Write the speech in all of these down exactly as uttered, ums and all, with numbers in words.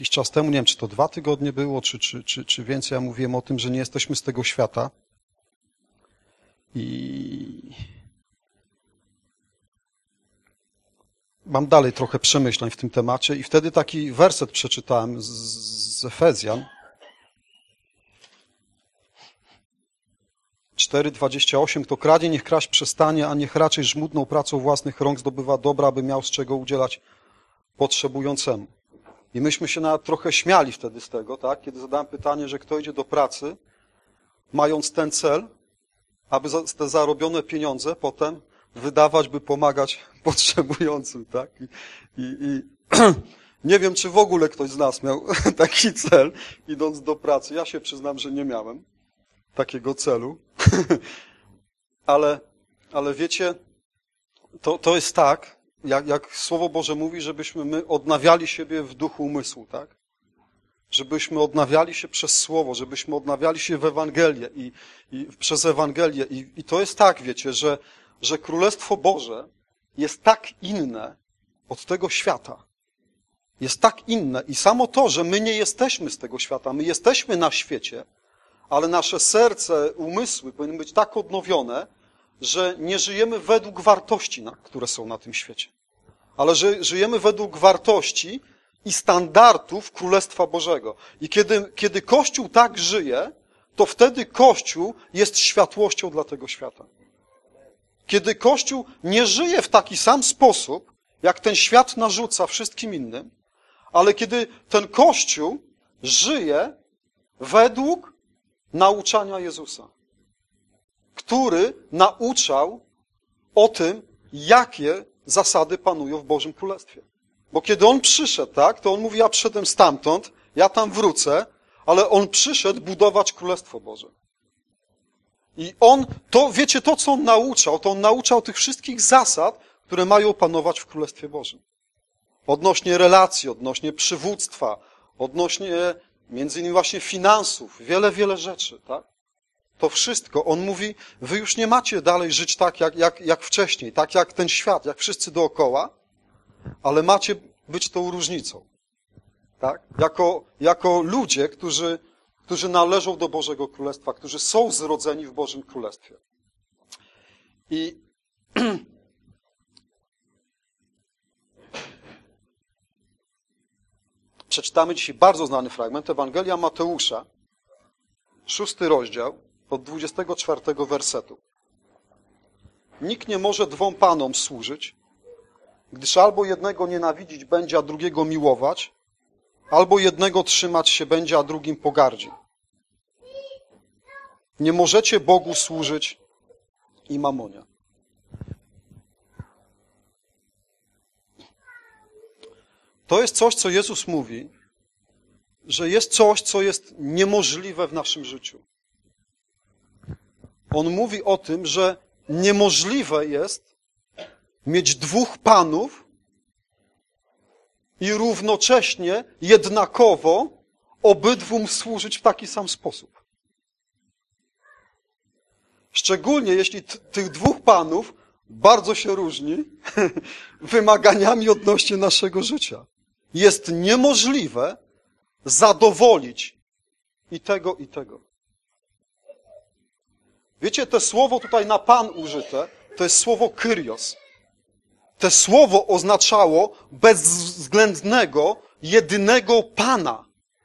jakiś czas temu, nie wiem, czy to dwa tygodnie było, czy, czy, czy, czy więcej, ja mówiłem o tym, że nie jesteśmy z tego świata. I mam dalej trochę przemyśleń w tym temacie i wtedy taki werset przeczytałem z, z Efezjan. cztery dwadzieścia osiem. Kto kradnie, niech kraść przestanie, a niech raczej żmudną pracą własnych rąk zdobywa dobra, aby miał z czego udzielać potrzebującemu. I myśmy się nawet trochę śmiali wtedy z tego, tak? Kiedy zadałem pytanie, że kto idzie do pracy, mając ten cel, aby za te zarobione pieniądze potem wydawać, by pomagać potrzebującym, tak? I, i, i nie wiem, czy w ogóle ktoś z nas miał taki cel, idąc do pracy. Ja się przyznam, że nie miałem takiego celu. ale, ale wiecie, to, to jest tak, jak, jak Słowo Boże mówi, żebyśmy my odnawiali siebie w duchu umysłu, tak? Żebyśmy odnawiali się przez Słowo, żebyśmy odnawiali się w Ewangelię i, i przez Ewangelię. I, I to jest tak, wiecie, że, że Królestwo Boże jest tak inne od tego świata. Jest tak inne. I samo to, że my nie jesteśmy z tego świata, my jesteśmy na świecie, ale nasze serce, umysły powinny być tak odnowione, że nie żyjemy według wartości, które są na tym świecie. Ale że żyjemy według wartości i standardów Królestwa Bożego. I kiedy, kiedy Kościół tak żyje, to wtedy Kościół jest światłością dla tego świata. Kiedy Kościół nie żyje w taki sam sposób, jak ten świat narzuca wszystkim innym, ale kiedy ten Kościół żyje według nauczania Jezusa, który nauczał o tym, jakie zasady panują w Bożym Królestwie. Bo kiedy On przyszedł, tak, to On mówi, ja przyszedłem stamtąd, ja tam wrócę, ale On przyszedł budować Królestwo Boże. I On, to wiecie, to co On nauczał, to On nauczał tych wszystkich zasad, które mają panować w Królestwie Bożym. Odnośnie relacji, odnośnie przywództwa, odnośnie między innymi właśnie finansów, wiele, wiele rzeczy, tak? To wszystko, On mówi, wy już nie macie dalej żyć tak, jak, jak, jak wcześniej, tak jak ten świat, jak wszyscy dookoła, ale macie być tą różnicą, tak? Jako, jako ludzie, którzy, którzy należą do Bożego Królestwa, którzy są zrodzeni w Bożym Królestwie. I przeczytamy dzisiaj bardzo znany fragment, Ewangelia Mateusza, szósty rozdział, od dwudziestego czwartego wersetu. Nikt nie może dwom panom służyć, gdyż albo jednego nienawidzić będzie, a drugiego miłować, albo jednego trzymać się będzie, a drugim pogardzi. Nie możecie Bogu służyć i mamonie. To jest coś, co Jezus mówi, że jest coś, co jest niemożliwe w naszym życiu. On mówi o tym, że niemożliwe jest mieć dwóch panów i równocześnie, jednakowo obydwum służyć w taki sam sposób. Szczególnie jeśli t- tych dwóch panów bardzo się różni wymaganiami odnośnie naszego życia. Jest niemożliwe zadowolić i tego, i tego. Wiecie, to słowo tutaj na Pan użyte, to jest słowo kyrios. To słowo oznaczało bezwzględnego, jedynego Pana.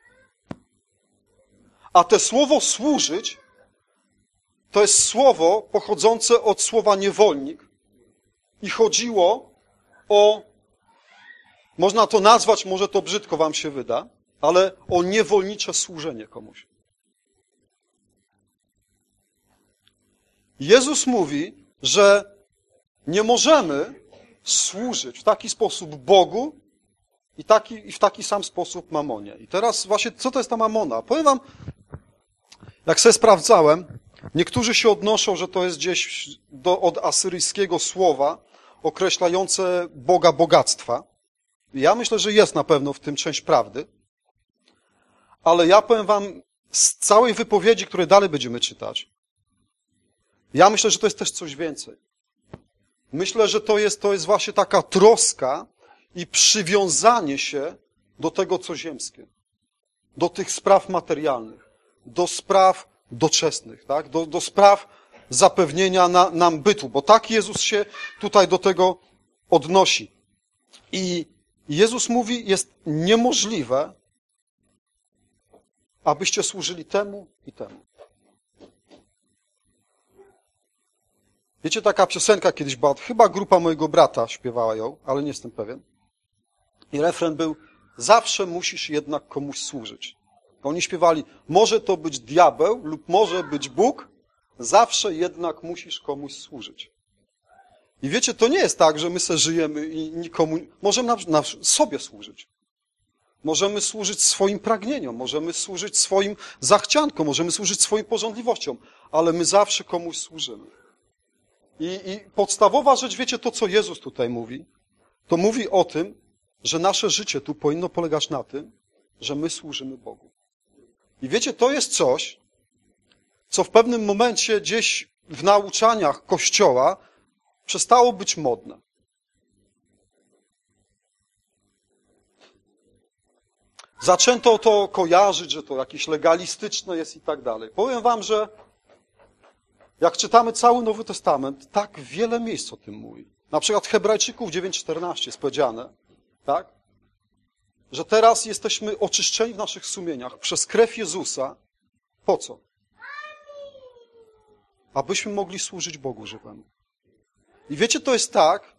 A to słowo służyć to jest słowo pochodzące od słowa niewolnik. I chodziło o, można to nazwać, może to brzydko wam się wyda, ale o niewolnicze służenie komuś. Jezus mówi, że nie możemy służyć w taki sposób Bogu i, taki, i w taki sam sposób mamonie. I teraz właśnie, co to jest ta mamona? Powiem wam, jak sobie sprawdzałem, niektórzy się odnoszą, że to jest gdzieś do, od asyryjskiego słowa określające Boga bogactwa. Ja myślę, że jest na pewno w tym część prawdy. Ale ja powiem wam, z całej wypowiedzi, której dalej będziemy czytać, ja myślę, że to jest też coś więcej. Myślę, że to jest, to jest właśnie taka troska i przywiązanie się do tego, co ziemskie, do tych spraw materialnych, do spraw doczesnych, tak? do, do spraw zapewnienia na, nam bytu, bo tak Jezus się tutaj do tego odnosi. I Jezus mówi, jest niemożliwe, abyście służyli temu i temu. Wiecie, taka piosenka kiedyś była, chyba grupa mojego brata śpiewała ją, ale nie jestem pewien. I refren był, zawsze musisz jednak komuś służyć. Oni śpiewali, może to być diabeł lub może być Bóg, zawsze jednak musisz komuś służyć. I wiecie, to nie jest tak, że my se żyjemy i nikomu... Możemy na, na sobie służyć. Możemy służyć swoim pragnieniom, możemy służyć swoim zachciankom, możemy służyć swoim pożądliwościom, ale my zawsze komuś służymy. I, I podstawowa rzecz, wiecie, to co Jezus tutaj mówi, to mówi o tym, że nasze życie tu powinno polegać na tym, że my służymy Bogu. I wiecie, to jest coś, co w pewnym momencie gdzieś w nauczaniach Kościoła przestało być modne. Zaczęto to kojarzyć, że to jakieś legalistyczne jest i tak dalej. Powiem wam, że jak czytamy cały Nowy Testament, tak wiele miejsc o tym mówi. Na przykład Hebrajczyków dziewięć czternaście jest powiedziane, tak? Że teraz jesteśmy oczyszczeni w naszych sumieniach przez krew Jezusa. Po co? Abyśmy mogli służyć Bogu żywemu. I wiecie, to jest tak,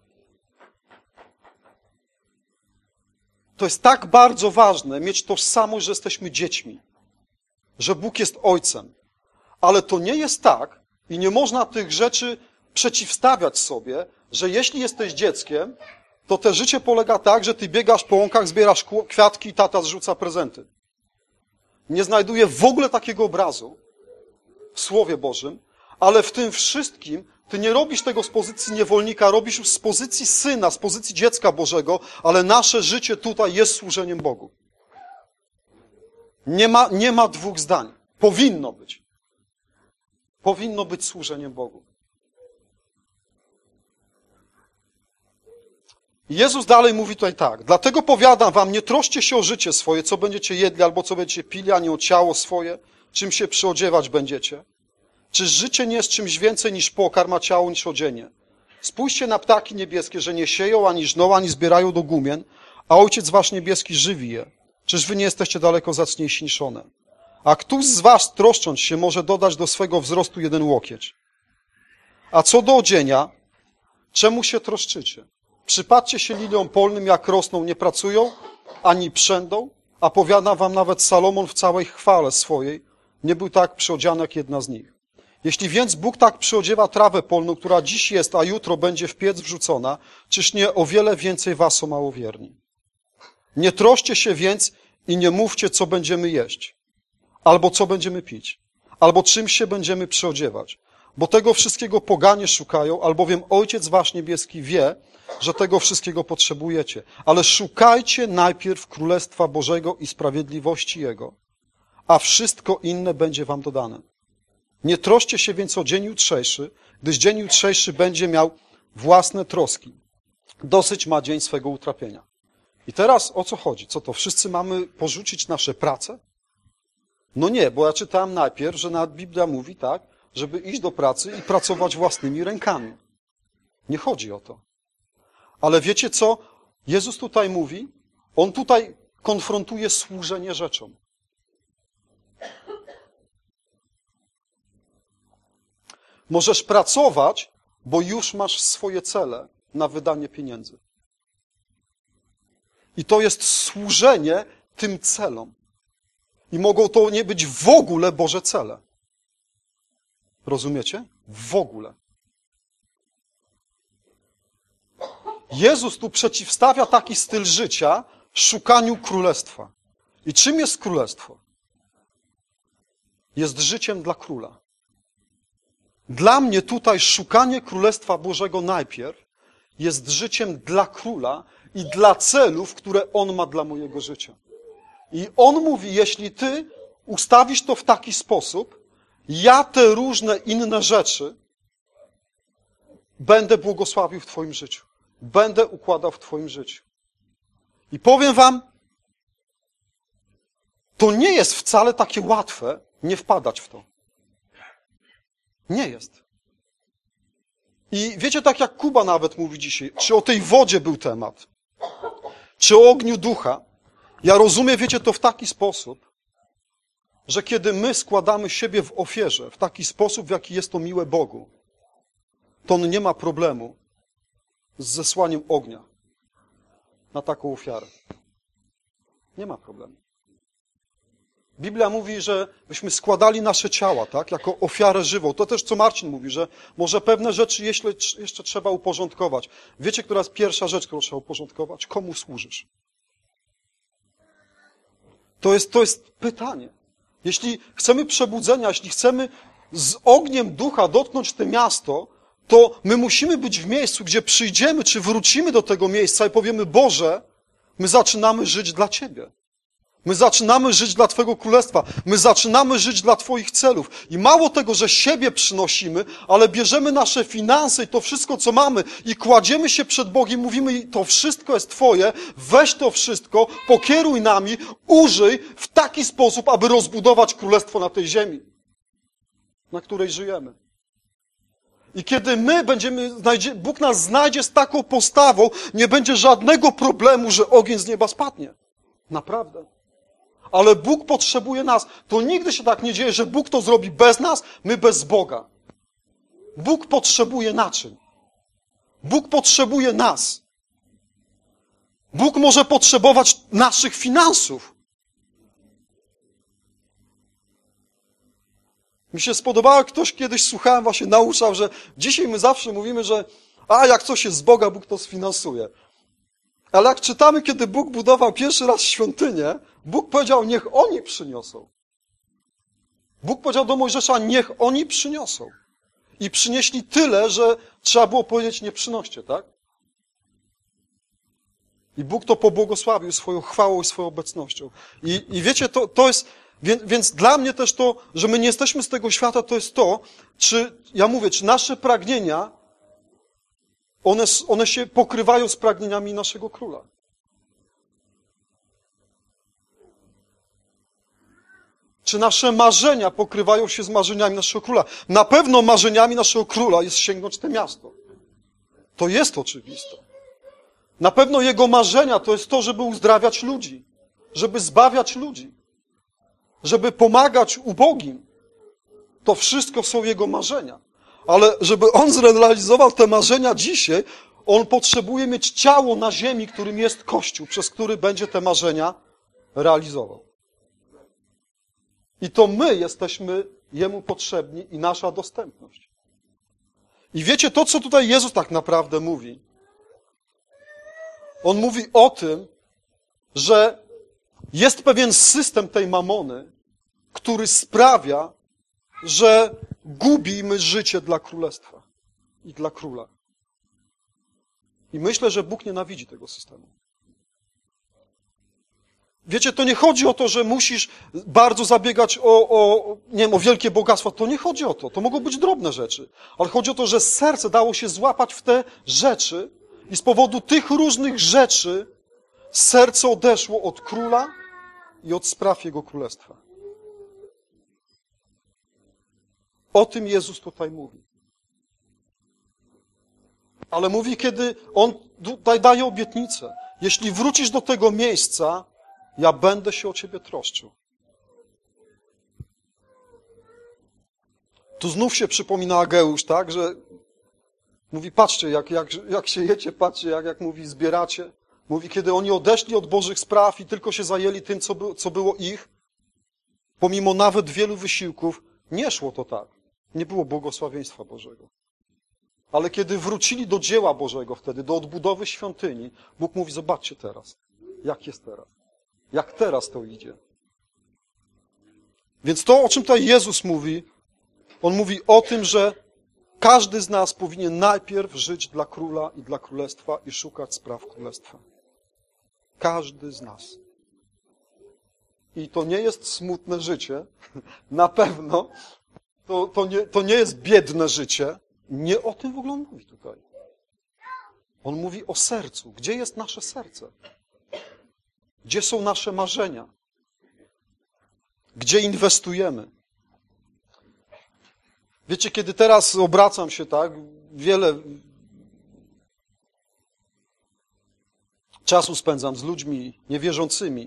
to jest tak bardzo ważne mieć tożsamość, że jesteśmy dziećmi, że Bóg jest Ojcem. Ale to nie jest tak i nie można tych rzeczy przeciwstawiać sobie, że jeśli jesteś dzieckiem, to te życie polega tak, że ty biegasz po łąkach, zbierasz kwiatki i tata zrzuca prezenty. Nie znajduję w ogóle takiego obrazu w Słowie Bożym, ale w tym wszystkim ty nie robisz tego z pozycji niewolnika, robisz już z pozycji syna, z pozycji dziecka Bożego, ale nasze życie tutaj jest służeniem Bogu. Nie ma, nie ma dwóch zdań. Powinno być. Powinno być służeniem Bogu. Jezus dalej mówi tutaj tak. Dlatego powiadam wam, nie troszcie się o życie swoje, co będziecie jedli albo co będziecie pili, ani o ciało swoje, czym się przyodziewać będziecie. Czy życie nie jest czymś więcej niż pokarm, a ciało niż odzienie? Spójrzcie na ptaki niebieskie, że nie sieją, ani żną, ani zbierają do gumien, a Ojciec wasz niebieski żywi je. Czyż wy nie jesteście daleko zacniejsi niż one? A któż z was, troszcząc się, może dodać do swego wzrostu jeden łokieć? A co do odzienia, czemu się troszczycie? Przypatrzcie się liliom polnym, jak rosną, nie pracują, ani przędą, a powiadam wam, nawet Salomon w całej chwale swojej nie był tak przyodziany jak jedna z nich. Jeśli więc Bóg tak przyodziewa trawę polną, która dziś jest, a jutro będzie w piec wrzucona, czyż nie o wiele więcej was, o małowierni? Nie troszcie się więc i nie mówcie, co będziemy jeść, albo co będziemy pić, albo czym się będziemy przyodziewać, bo tego wszystkiego poganie szukają, albowiem Ojciec wasz niebieski wie, że tego wszystkiego potrzebujecie. Ale szukajcie najpierw Królestwa Bożego i sprawiedliwości Jego, a wszystko inne będzie wam dodane. Nie troszcie się więc o dzień jutrzejszy, gdyż dzień jutrzejszy będzie miał własne troski. Dosyć ma dzień swego utrapienia. I teraz o co chodzi? Co to? Wszyscy mamy porzucić nasze prace? No nie, bo ja czytałem najpierw, że nawet Biblia mówi tak, żeby iść do pracy i pracować własnymi rękami. Nie chodzi o to. Ale wiecie co? Jezus tutaj mówi, On tutaj konfrontuje służenie rzeczom. Możesz pracować, bo już masz swoje cele na wydanie pieniędzy. I to jest służenie tym celom. I mogą to nie być w ogóle Boże cele. Rozumiecie? W ogóle. Jezus tu przeciwstawia taki styl życia szukaniu królestwa. I czym jest królestwo? Jest życiem dla króla. Dla mnie tutaj szukanie Królestwa Bożego najpierw jest życiem dla króla i dla celów, które On ma dla mojego życia. I On mówi, jeśli ty ustawisz to w taki sposób, ja te różne inne rzeczy będę błogosławił w twoim życiu. Będę układał w twoim życiu. I powiem wam, To nie jest wcale takie łatwe nie wpadać w to. Nie jest. I wiecie, tak jak Kuba nawet mówi dzisiaj, czy o tej wodzie był temat, czy o ogniu ducha, ja rozumiem, wiecie, to w taki sposób, że kiedy my składamy siebie w ofierze, w taki sposób, w jaki jest to miłe Bogu, to On nie ma problemu z zesłaniem ognia na taką ofiarę. Nie ma problemu. Biblia mówi, że byśmy składali nasze ciała, tak, jako ofiarę żywą. To też, co Marcin mówi, że może pewne rzeczy jeszcze, jeszcze trzeba uporządkować. Wiecie, która jest pierwsza rzecz, którą trzeba uporządkować? Komu służysz? To jest, to jest pytanie. Jeśli chcemy przebudzenia, jeśli chcemy z ogniem ducha dotknąć to miasto, to my musimy być w miejscu, gdzie przyjdziemy, czy wrócimy do tego miejsca i powiemy, Boże, my zaczynamy żyć dla Ciebie. My zaczynamy żyć dla Twojego Królestwa. My zaczynamy żyć dla Twoich celów. I mało tego, że siebie przynosimy, ale bierzemy nasze finanse i to wszystko, co mamy i kładziemy się przed Bogiem, mówimy, to wszystko jest Twoje, weź to wszystko, pokieruj nami, użyj w taki sposób, aby rozbudować Królestwo na tej ziemi, na której żyjemy. I kiedy my będziemy, Bóg nas znajdzie z taką postawą, nie będzie żadnego problemu, że ogień z nieba spadnie. Naprawdę. Ale Bóg potrzebuje nas. To nigdy się tak nie dzieje, że Bóg to zrobi bez nas, my bez Boga. Bóg potrzebuje naczyń. Bóg potrzebuje nas. Bóg może potrzebować naszych finansów. Mi się spodobało, jak ktoś kiedyś, słuchałem, właśnie nauczał, że dzisiaj my zawsze mówimy, że a jak coś jest z Boga, Bóg to sfinansuje. Ale jak czytamy, kiedy Bóg budował pierwszy raz świątynię, Bóg powiedział, niech oni przyniosą. Bóg powiedział do Mojżesza, niech oni przyniosą. I przynieśli tyle, że trzeba było powiedzieć, nie przynoście, tak? I Bóg to pobłogosławił swoją chwałą i swoją obecnością. I, i wiecie, to, to jest, więc, więc dla mnie też to, że my nie jesteśmy z tego świata, to jest to, czy, ja mówię, czy nasze pragnienia, one, one się pokrywają z pragnieniami naszego Króla. Czy nasze marzenia pokrywają się z marzeniami naszego Króla? Na pewno marzeniami naszego Króla jest sięgnąć to miasto. To jest oczywiste. Na pewno jego marzenia to jest to, żeby uzdrawiać ludzi, żeby zbawiać ludzi, żeby pomagać ubogim. To wszystko są jego marzenia. Ale żeby on zrealizował te marzenia dzisiaj, on potrzebuje mieć ciało na ziemi, którym jest Kościół, przez który będzie te marzenia realizował. I to my jesteśmy Jemu potrzebni i nasza dostępność. I wiecie, to co tutaj Jezus tak naprawdę mówi, On mówi o tym, że jest pewien system tej mamony, który sprawia, że gubimy życie dla Królestwa i dla Króla. I myślę, że Bóg nienawidzi tego systemu. Wiecie, to nie chodzi o to, że musisz bardzo zabiegać o, o, nie wiem, o wielkie bogactwa. To nie chodzi o to. To mogą być drobne rzeczy. Ale chodzi o to, że serce dało się złapać w te rzeczy i z powodu tych różnych rzeczy serce odeszło od Króla i od spraw Jego Królestwa. O tym Jezus tutaj mówi. Ale mówi, kiedy On tutaj daje obietnicę. Jeśli wrócisz do tego miejsca, ja będę się o ciebie troszczył. Tu znów się przypomina Ageusz, tak, że mówi, patrzcie, jak, jak, jak siejecie, patrzcie, jak, jak mówi, zbieracie. Mówi, kiedy oni odeszli od Bożych spraw i tylko się zajęli tym, co, by, co było ich, pomimo nawet wielu wysiłków, nie szło to tak. Nie było błogosławieństwa Bożego. Ale kiedy wrócili do dzieła Bożego wtedy, do odbudowy świątyni, Bóg mówi, zobaczcie teraz, jak jest teraz. Jak teraz to idzie. Więc to, o czym tutaj Jezus mówi, On mówi o tym, że każdy z nas powinien najpierw żyć dla Króla i dla Królestwa i szukać spraw Królestwa. Każdy z nas. I to nie jest smutne życie. Na pewno to, to, nie, to nie jest biedne życie. Nie o tym w ogóle on mówi tutaj. On mówi o sercu. Gdzie jest nasze serce? Gdzie są nasze marzenia? Gdzie inwestujemy? Wiecie, kiedy teraz obracam się, tak, wiele czasu spędzam z ludźmi niewierzącymi.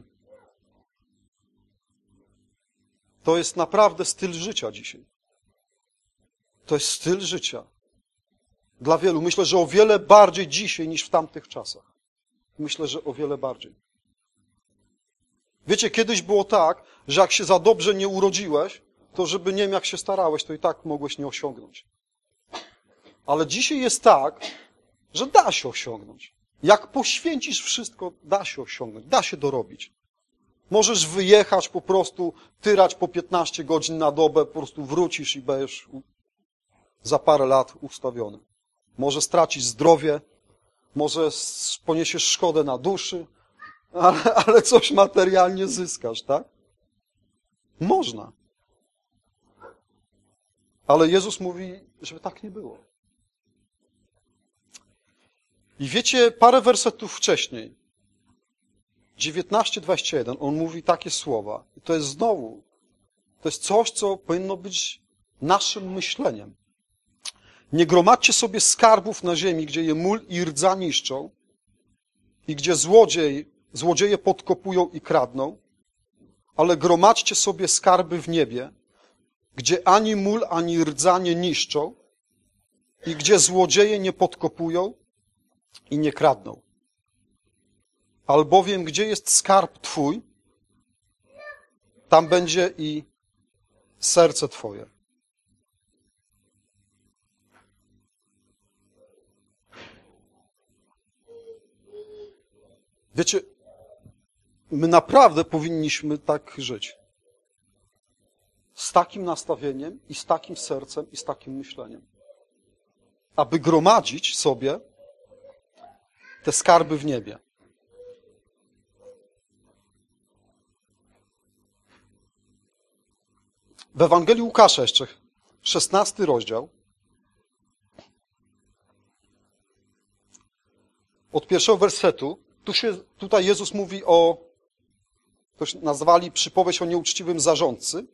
To jest naprawdę styl życia dzisiaj. To jest styl życia. Dla wielu. Myślę, że o wiele bardziej dzisiaj niż w tamtych czasach. Myślę, że o wiele bardziej. Wiecie, kiedyś było tak, że jak się za dobrze nie urodziłeś, to żeby nie wiem jak się starałeś, to i tak mogłeś nie osiągnąć. Ale dzisiaj jest tak, że da się osiągnąć. Jak poświęcisz wszystko, da się osiągnąć, da się dorobić. Możesz wyjechać po prostu, tyrać po piętnaście godzin na dobę, po prostu wrócisz i będziesz za parę lat ustawiony. Może stracisz zdrowie, może poniesiesz szkodę na duszy, ale, ale coś materialnie zyskasz, tak? Można. Ale Jezus mówi, żeby tak nie było. I wiecie, parę wersetów wcześniej, dziewiętnaście dwadzieścia jeden, on mówi takie słowa. I to jest znowu, to jest coś, co powinno być naszym myśleniem. Nie gromadźcie sobie skarbów na ziemi, gdzie je mól i rdza niszczą i gdzie złodziej, złodzieje podkopują i kradną, ale gromadźcie sobie skarby w niebie, gdzie ani mól, ani rdza nie niszczą i gdzie złodzieje nie podkopują i nie kradną. Albowiem, gdzie jest skarb Twój, tam będzie i serce Twoje. Wiecie, my naprawdę powinniśmy tak żyć. Z takim nastawieniem i z takim sercem i z takim myśleniem. Aby gromadzić sobie te skarby w niebie. W Ewangelii Łukasza jeszcze, szesnasty rozdział, od pierwszego wersetu, tu się, tutaj Jezus mówi o, to nazwali przypowieść o nieuczciwym zarządcy,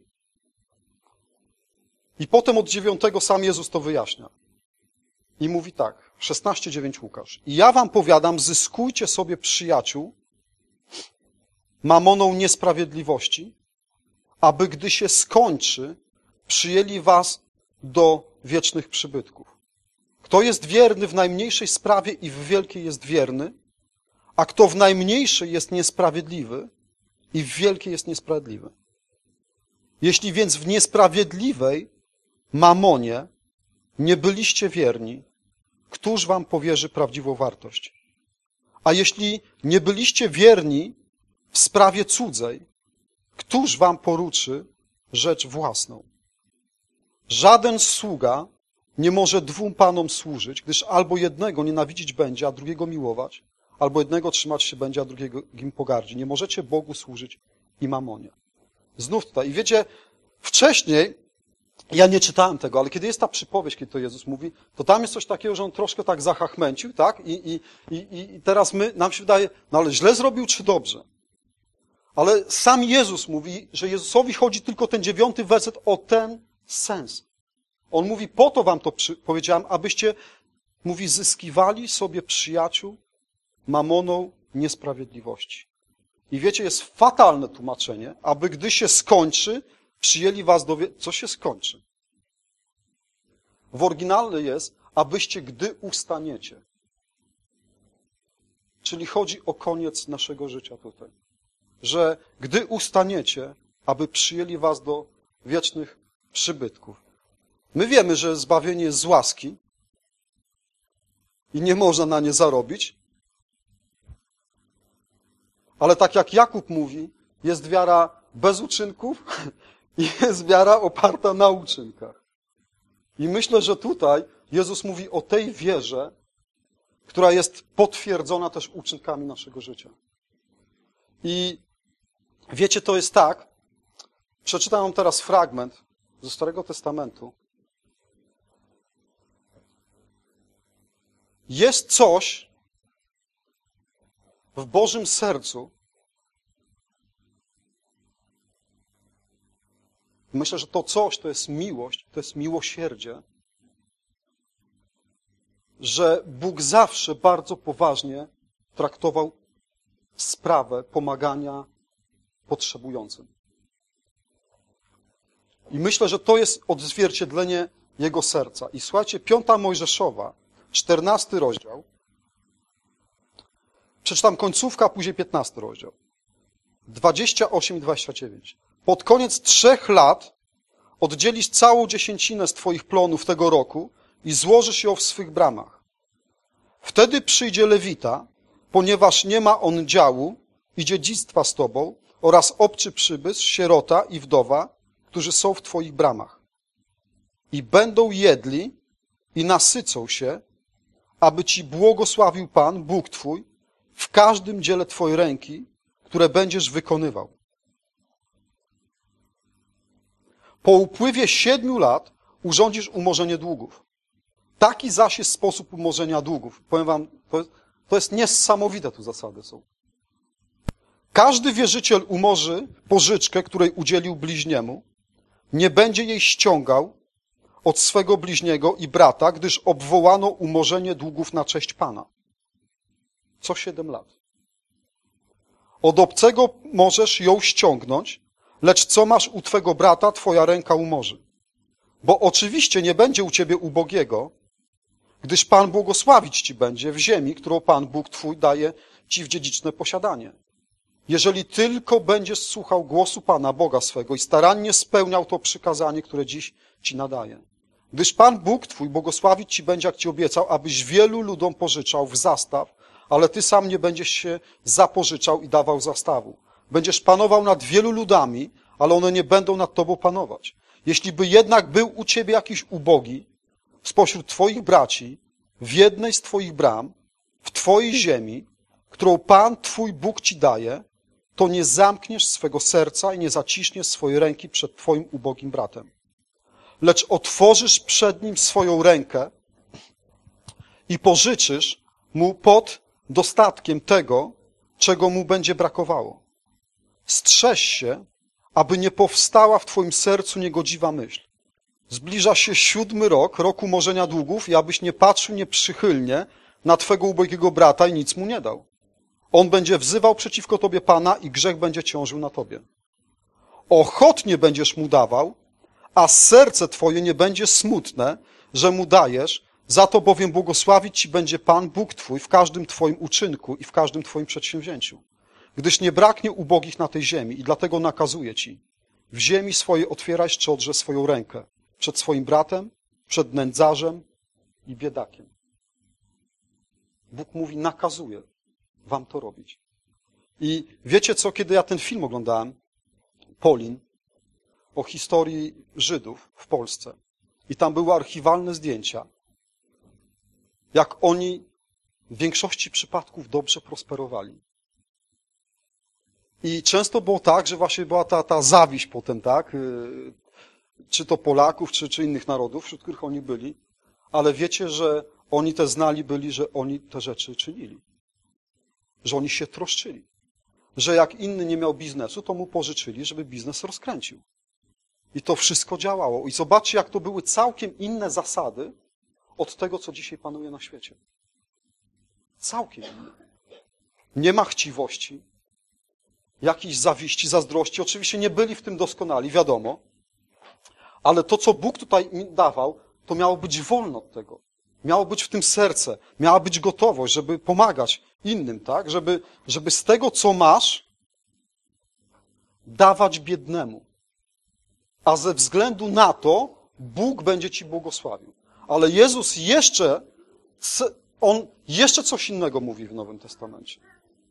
i potem od dziewiątego sam Jezus to wyjaśnia. I mówi tak, szesnaście dziewięć Łukasz. I ja wam powiadam, zyskujcie sobie przyjaciół mamoną niesprawiedliwości, aby gdy się skończy, przyjęli was do wiecznych przybytków. Kto jest wierny w najmniejszej sprawie i w wielkiej jest wierny, a kto w najmniejszej jest niesprawiedliwy i w wielkiej jest niesprawiedliwy. Jeśli więc w niesprawiedliwej mamonie nie byliście wierni, któż wam powierzy prawdziwą wartość? A jeśli nie byliście wierni w sprawie cudzej, któż wam poruczy rzecz własną? Żaden sługa nie może dwóm panom służyć, gdyż albo jednego nienawidzić będzie, a drugiego miłować, albo jednego trzymać się będzie, a drugiego im pogardzi. Nie możecie Bogu służyć i mamonie. Znów tutaj. I wiecie, wcześniej, ja nie czytałem tego, ale kiedy jest ta przypowieść, kiedy to Jezus mówi, to tam jest coś takiego, że on troszkę tak zachachmęcił, tak? I, i, i, i teraz my, nam się wydaje, no ale źle zrobił czy dobrze? Ale sam Jezus mówi, że Jezusowi chodzi tylko ten dziewiąty werset o ten sens. On mówi, po to wam to przy, powiedziałem, abyście, mówi, zyskiwali sobie przyjaciół mamoną niesprawiedliwości. I wiecie, jest fatalne tłumaczenie, aby gdy się skończy, przyjęli was do... Wie... Co się skończy? W oryginalne jest, abyście gdy ustaniecie. Czyli chodzi o koniec naszego życia tutaj. Że gdy ustaniecie, aby przyjęli was do wiecznych przybytków. My wiemy, że zbawienie jest z łaski i nie można na nie zarobić, ale tak jak Jakub mówi, jest wiara bez uczynków i jest wiara oparta na uczynkach. I myślę, że tutaj Jezus mówi o tej wierze, która jest potwierdzona też uczynkami naszego życia. I wiecie, to jest tak, przeczytam wam teraz fragment ze Starego Testamentu. Jest coś w Bożym sercu, Myślę, że to coś to jest miłość, to jest miłosierdzie, że Bóg zawsze bardzo poważnie traktował sprawę pomagania potrzebującym. I myślę, że to jest odzwierciedlenie Jego serca. I słuchajcie, piąta Mojżeszowa, czternasty rozdział, przeczytam końcówkę, a później piętnasty rozdział. dwadzieścia osiem i dwadzieścia dziewięć. Pod koniec trzech lat oddzielisz całą dziesięcinę z twoich plonów tego roku i złożysz ją w swych bramach. Wtedy przyjdzie Lewita, ponieważ nie ma on działu i dziedzictwa z tobą, oraz obcy przybysz, sierota i wdowa, którzy są w twoich bramach. I będą jedli i nasycą się, aby ci błogosławił Pan, Bóg twój, w każdym dziele twojej ręki, które będziesz wykonywał. Po upływie siedmiu lat urządzisz umorzenie długów. Taki zaś jest sposób umorzenia długów. Powiem wam, to jest, to jest niesamowite tu zasady są. Każdy wierzyciel umorzy pożyczkę, której udzielił bliźniemu, nie będzie jej ściągał od swego bliźniego i brata, gdyż obwołano umorzenie długów na cześć Pana. Co siedem lat. Od obcego możesz ją ściągnąć, lecz co masz u twego brata, twoja ręka umorzy. Bo oczywiście nie będzie u ciebie ubogiego, gdyż Pan błogosławić ci będzie w ziemi, którą Pan Bóg twój daje ci w dziedziczne posiadanie. Jeżeli tylko będziesz słuchał głosu Pana, Boga swego i starannie spełniał to przykazanie, które dziś ci nadaje. Gdyż Pan Bóg twój błogosławić ci będzie, jak ci obiecał, abyś wielu ludom pożyczał w zastaw, ale ty sam nie będziesz się zapożyczał i dawał zastawu. Będziesz panował nad wielu ludami, ale one nie będą nad tobą panować. Jeśli by jednak był u ciebie jakiś ubogi spośród twoich braci, w jednej z twoich bram, w twojej ziemi, którą Pan twój Bóg ci daje, to nie zamkniesz swego serca i nie zaciśniesz swojej ręki przed twoim ubogim bratem. Lecz otworzysz przed nim swoją rękę i pożyczysz mu pod dostatkiem tego, czego mu będzie brakowało. Strzeż się, aby nie powstała w twoim sercu niegodziwa myśl. Zbliża się siódmy rok, rok umorzenia długów i abyś nie patrzył nieprzychylnie na twego ubogiego brata i nic mu nie dał. On będzie wzywał przeciwko tobie Pana i grzech będzie ciążył na tobie. Ochotnie będziesz mu dawał, a serce twoje nie będzie smutne, że mu dajesz, za to bowiem błogosławić ci będzie Pan Bóg twój w każdym twoim uczynku i w każdym twoim przedsięwzięciu. Gdyż nie braknie ubogich na tej ziemi i dlatego nakazuję ci. W ziemi swojej otwieraj szczodrze swoją rękę przed swoim bratem, przed nędzarzem i biedakiem. Bóg mówi, nakazuje wam to robić. I wiecie co, kiedy ja ten film oglądałem, Polin, o historii Żydów w Polsce, i tam były archiwalne zdjęcia, jak oni w większości przypadków dobrze prosperowali. I często było tak, że właśnie była ta, ta zawiść potem, tak, czy to Polaków, czy, czy innych narodów, wśród których oni byli, ale wiecie, że oni te znali byli, że oni te rzeczy czynili. Że oni się troszczyli. Że jak inny nie miał biznesu, to mu pożyczyli, żeby biznes rozkręcił. I to wszystko działało. I zobaczcie, jak to były całkiem inne zasady od tego, co dzisiaj panuje na świecie. Całkiem inne. Nie ma chciwości, jakiejś zawiści, zazdrości. Oczywiście nie byli w tym doskonali, wiadomo. Ale to, co Bóg tutaj im dawał, to miało być wolno od tego. Miało być w tym serce, miała być gotowość, żeby pomagać innym, tak? Żeby, żeby z tego, co masz, dawać biednemu. A ze względu na to Bóg będzie ci błogosławił. Ale Jezus jeszcze, On jeszcze coś innego mówi w Nowym Testamencie.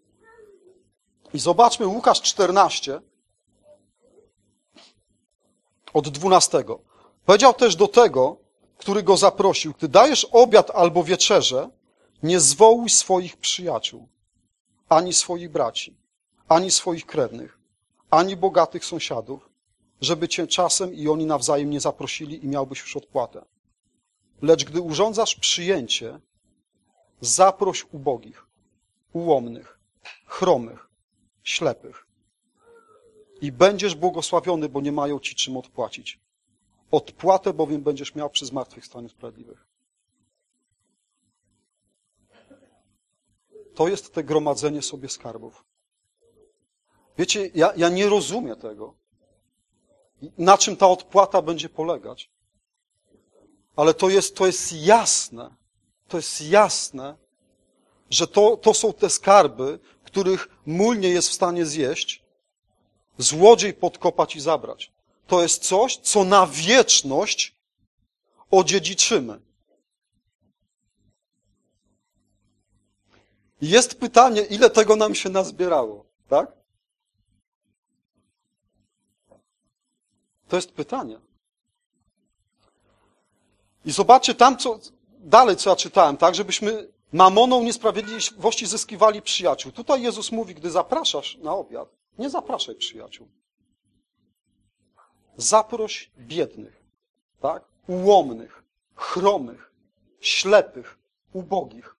I zobaczmy Łukasz czternaście, od dwunastego. Powiedział też do tego, który go zaprosił, gdy dajesz obiad albo wieczerzę, nie zwołuj swoich przyjaciół, ani swoich braci, ani swoich krewnych, ani bogatych sąsiadów, żeby cię czasem i oni nawzajem nie zaprosili i miałbyś już odpłatę. Lecz gdy urządzasz przyjęcie, zaproś ubogich, ułomnych, chromych, ślepych. i będziesz błogosławiony, bo nie mają ci czym odpłacić. Odpłatę bowiem będziesz miał przy zmartwychwstaniu sprawiedliwych. To jest te gromadzenie sobie skarbów. Wiecie, ja, ja nie rozumiem tego, na czym ta odpłata będzie polegać. Ale to jest, to jest jasne, to jest jasne, że to, to są te skarby, których mól nie jest w stanie zjeść, złodziej podkopać i zabrać. To jest coś, co na wieczność odziedziczymy. Jest pytanie, ile tego nam się nazbierało, tak? To jest pytanie. I zobaczcie tam, co dalej, co ja czytałem, tak? Żebyśmy mamoną niesprawiedliwości zyskiwali przyjaciół. Tutaj Jezus mówi, gdy zapraszasz na obiad, nie zapraszaj przyjaciół. Zaproś biednych, tak? Ułomnych, chromych, ślepych, ubogich.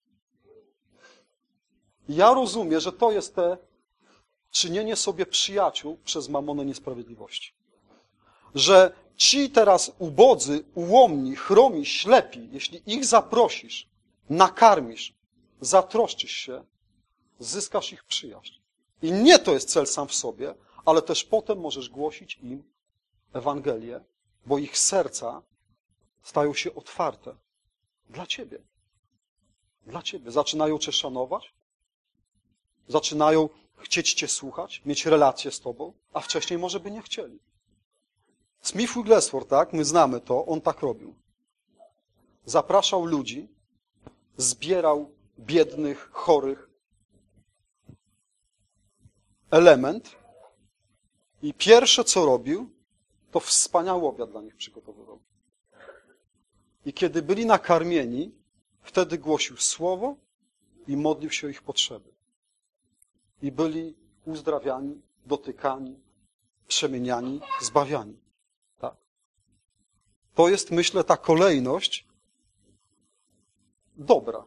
Ja rozumiem, że to jest te czynienie sobie przyjaciół przez mamonę niesprawiedliwości. Że ci teraz ubodzy, ułomni, chromi, ślepi, jeśli ich zaprosisz, nakarmisz, zatroszczysz się, zyskasz ich przyjaźń. I nie to jest cel sam w sobie, ale też potem możesz głosić im Ewangelię, bo ich serca stają się otwarte dla ciebie. Dla ciebie. Zaczynają cię szanować, zaczynają chcieć cię słuchać, mieć relacje z tobą, a wcześniej może by nie chcieli. Smith Wigglesworth, tak, my znamy to, on tak robił. Zapraszał ludzi, zbierał biednych, chorych, element i pierwsze, co robił, to wspaniały obiad dla nich przygotowywał. I kiedy byli nakarmieni, wtedy głosił słowo i modlił się o ich potrzeby. I byli uzdrawiani, dotykani, przemieniani, zbawiani. Tak? To jest, myślę, ta kolejność dobra.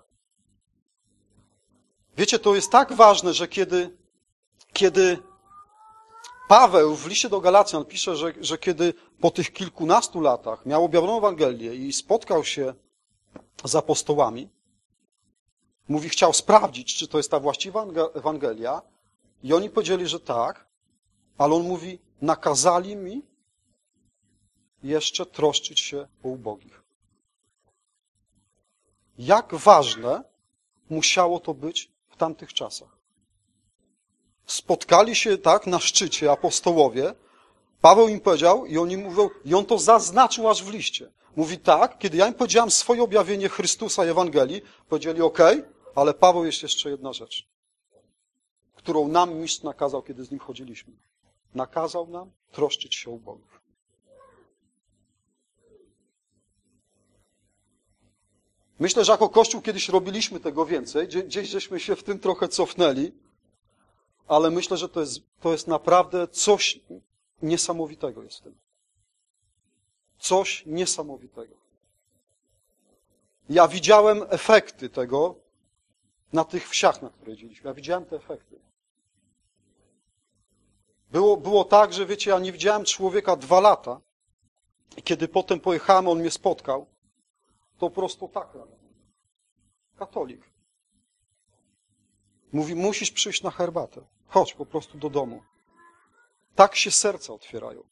Wiecie, to jest tak ważne, że kiedy, kiedy Paweł w liście do Galacjan pisze, że, że kiedy po tych kilkunastu latach miał objawioną Ewangelię i spotkał się z apostołami, mówi, chciał sprawdzić, czy to jest ta właściwa Ewangelia, i oni powiedzieli, że tak, ale on mówi, nakazali mi jeszcze troszczyć się o ubogich. Jak ważne musiało to być w tamtych czasach. Spotkali się tak na szczycie apostołowie, Paweł im powiedział i oni mówią, i on to zaznaczył aż w liście. Mówi tak, kiedy ja im powiedziałem swoje objawienie Chrystusa i Ewangelii, powiedzieli ok, ale Paweł jest jeszcze jedna rzecz, którą nam mistrz nakazał, kiedy z nim chodziliśmy. Nakazał nam troszczyć się o ubogich. Myślę, że jako Kościół kiedyś robiliśmy tego więcej, gdzieś żeśmy się w tym trochę cofnęli, ale myślę, że to jest, to jest naprawdę coś niesamowitego jest w tym. Coś niesamowitego. Ja widziałem efekty tego na tych wsiach, na które jeździliśmy. Ja widziałem te efekty. Było, było tak, że wiecie, ja nie widziałem człowieka dwa lata i kiedy potem pojechałem, on mnie spotkał, to po prostu tak. Katolik. Mówi, musisz przyjść na herbatę. Chodź po prostu do domu. Tak się serca otwierają.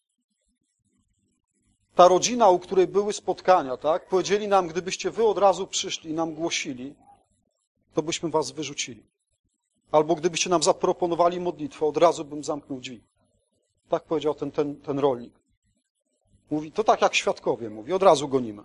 Ta rodzina, u której były spotkania, tak, powiedzieli nam, gdybyście wy od razu przyszli i nam głosili, to byśmy was wyrzucili. Albo gdybyście nam zaproponowali modlitwę, od razu bym zamknął drzwi. Tak powiedział ten, ten, ten rolnik. Mówi, to tak jak świadkowie, mówi, od razu gonimy.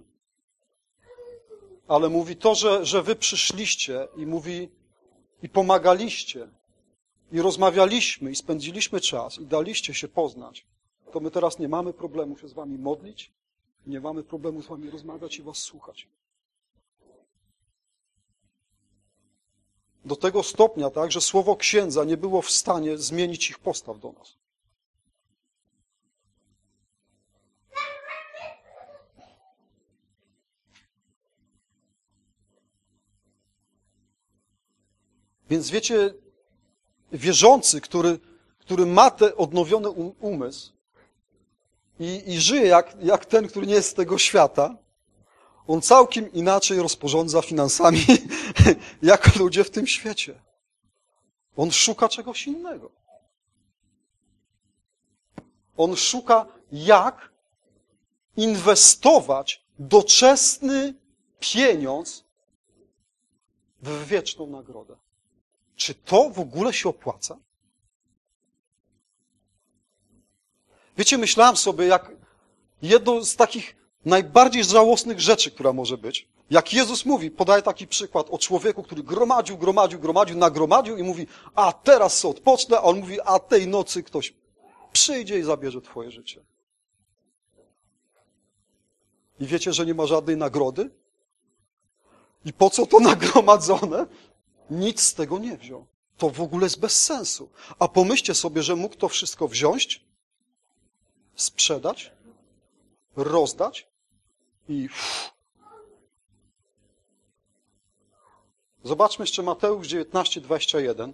Ale mówi to, że, że wy przyszliście i mówi, i pomagaliście, i rozmawialiśmy, i spędziliśmy czas, i daliście się poznać, to my teraz nie mamy problemu się z wami modlić, nie mamy problemu z wami rozmawiać i was słuchać. Do tego stopnia, tak, że słowo księdza nie było w stanie zmienić ich postaw do nas. Więc wiecie, wierzący, który, który ma ten odnowiony um, umysł i, i żyje jak, jak ten, który nie jest z tego świata, on całkiem inaczej rozporządza finansami jak ludzie w tym świecie. On szuka czegoś innego. On szuka, jak inwestować doczesny pieniądz w wieczną nagrodę. Czy to w ogóle się opłaca? Wiecie, myślałem sobie, jak jedną z takich najbardziej żałosnych rzeczy, która może być, jak Jezus mówi, podaje taki przykład o człowieku, który gromadził, gromadził, gromadził, nagromadził i mówi, a teraz sobie odpocznę, a on mówi, a tej nocy ktoś przyjdzie i zabierze twoje życie. I wiecie, że nie ma żadnej nagrody? I po co to nagromadzone? Nic z tego nie wziął. To w ogóle jest bez sensu. A pomyślcie sobie, że mógł to wszystko wziąć, sprzedać, rozdać i... Zobaczmy jeszcze Mateusz dziewiętnaście, dwadzieścia jeden.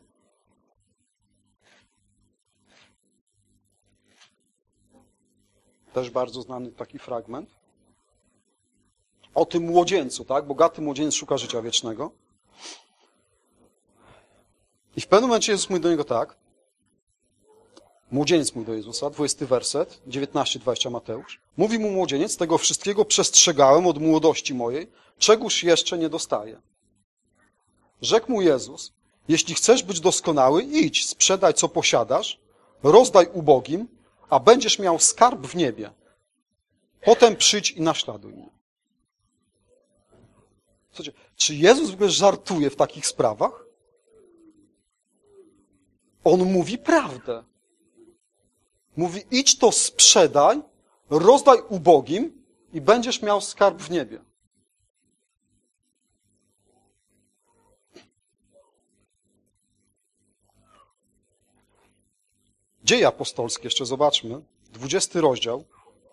Też bardzo znany taki fragment. O tym młodzieńcu, tak? Bogaty młodzieniec szuka życia wiecznego. I w pewnym momencie Jezus mówi do niego tak. Młodzieniec mówi do Jezusa, dwudziesty werset, dziewiętnaście, dwadzieścia Mateusz. Mówi mu młodzieniec, tego wszystkiego przestrzegałem od młodości mojej, czegoż jeszcze nie dostaję. Rzekł mu Jezus, jeśli chcesz być doskonały, idź, sprzedaj co posiadasz, rozdaj ubogim, a będziesz miał skarb w niebie. Potem przyjdź i naśladuj mnie. Słuchajcie, czy Jezus w ogóle żartuje w takich sprawach? On mówi prawdę. Mówi, idź to sprzedaj, rozdaj ubogim i będziesz miał skarb w niebie. Dzieje apostolskie, jeszcze zobaczmy, dwudziesty rozdział.